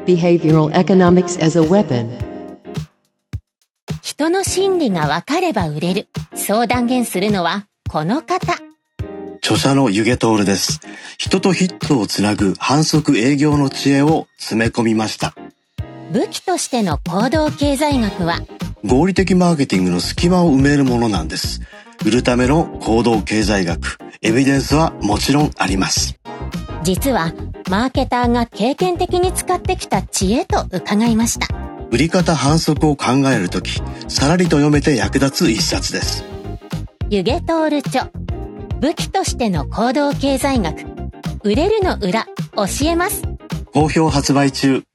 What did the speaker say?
Behavioral Economics as a Weapon。 人の心理がわかれば売れる。そう断言するのはこの方。 著者の弓削徹です。人とヒットをつなぐ反則営業の知恵を詰め込みました。 武器としての行動経済学は、 合理的マーケティングの隙間を埋めるものなんです。売るための行動経済学、エビデンスはもちろんあります。 実はマーケターが経験的に使ってきた知恵と伺いました。 売り方反則を考えるとき、さらりと読めて役立つ一冊です。 弓削徹著、武器としての行動経済学、売れるの裏、教えます。 好評発売中。